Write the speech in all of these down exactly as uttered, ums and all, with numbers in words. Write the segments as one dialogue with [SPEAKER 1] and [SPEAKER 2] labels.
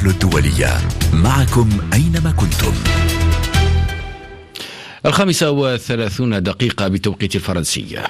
[SPEAKER 1] النقل الدولية معكم أينما كنتم.
[SPEAKER 2] الخامسة وثلاثون دقيقة بتوقيت الفرنسية.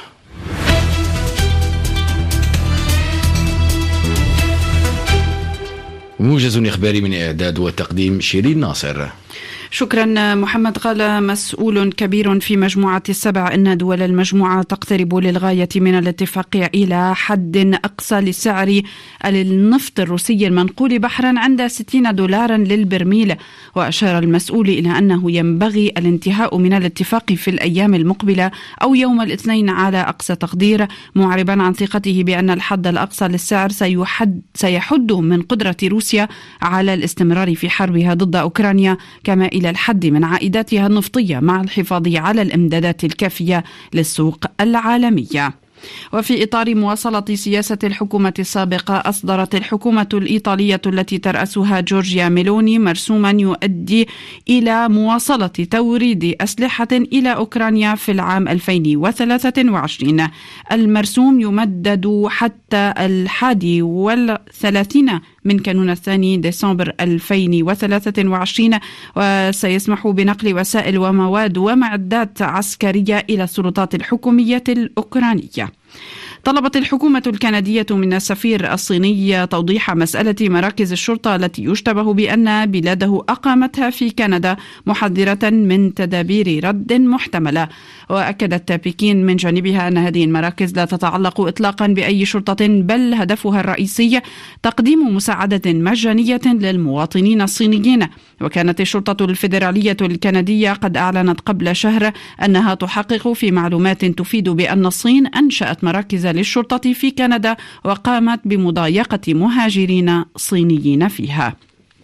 [SPEAKER 2] موجز إخباري من إعداد وتقديم شيرين ناصر.
[SPEAKER 3] شكرا محمد. قال مسؤول كبير في مجموعة السبع إن دول المجموعة تقترب للغاية من الاتفاق إلى حد أقصى لسعر النفط الروسي المنقول بحرا عند ستين دولارا للبرميل. وأشار المسؤول إلى أنه ينبغي الانتهاء من الاتفاق في الأيام المقبلة أو يوم الاثنين على أقصى تقدير، معربا عن ثقته بأن الحد الأقصى للسعر سيحد, سيحد من قدرة روسيا على الاستمرار في حربها ضد أوكرانيا، كما إلى الحد من عائداتها النفطية مع الحفاظ على الإمدادات الكافية للسوق العالمية. وفي إطار مواصلة سياسة الحكومة السابقة، أصدرت الحكومة الإيطالية التي ترأسها جورجيا ميلوني مرسوما يؤدي إلى مواصلة توريد أسلحة إلى أوكرانيا في العام ألفين وثلاثة وعشرين. المرسوم يمدد حتى الحادي والثلاثين من كانون الثاني ديسمبر ألفين وثلاثة وعشرين، وسيسمح بنقل وسائل ومواد ومعدات عسكرية إلى السلطات الحكومية الأوكرانية. طلبت الحكومة الكندية من السفير الصيني توضيح مسألة مراكز الشرطة التي يشتبه بأن بلاده أقامتها في كندا، محذرة من تدابير رد محتملة. وأكدت بكين من جانبها أن هذه المراكز لا تتعلق إطلاقا بأي شرطة، بل هدفها الرئيسي تقديم مساعدة مجانية للمواطنين الصينيين. وكانت الشرطة الفيدرالية الكندية قد أعلنت قبل شهر أنها تحقق في معلومات تفيد بأن الصين أنشأت مراكز للشرطة في كندا وقامت بمضايقة مهاجرين صينيين فيها.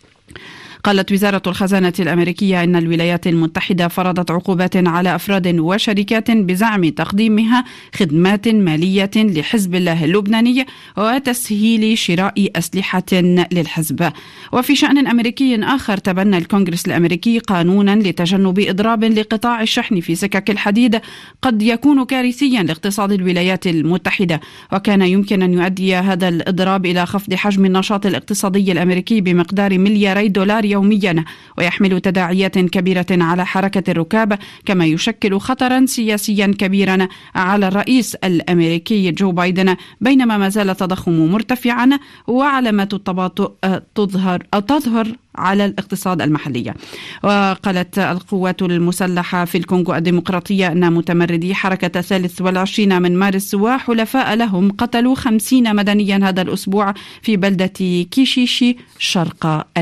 [SPEAKER 3] قالت وزارة الخزانة الأمريكية إن الولايات المتحدة فرضت عقوبات على أفراد وشركات بزعم تقديمها خدمات مالية لحزب الله اللبناني وتسهيل شراء أسلحة للحزب. وفي شأن أمريكي آخر، تبنى الكونغرس الأمريكي قانونا لتجنب إضراب لقطاع الشحن في سكك الحديد قد يكون كارثيا لاقتصاد الولايات المتحدة، وكان يمكن أن يؤدي هذا الإضراب إلى خفض حجم النشاط الاقتصادي الأمريكي بمقدار ملياري دولار يوميا، ويحمل تداعيات كبيرة على حركة الركاب، كما يشكل خطرا سياسيا كبيرا على الرئيس الأمريكي جو بايدن، بينما ما زال التضخم مرتفعا وعلامات التباطؤ تظهر أو تظهر على الاقتصاد المحلي. وقالت القوات المسلحة في الكونغو الديمقراطية أن متمردي حركة الثالث والعشرين من مارس وحلفاء لهم قتلوا خمسين مدنيا هذا الأسبوع في بلدة كيشيشي شرق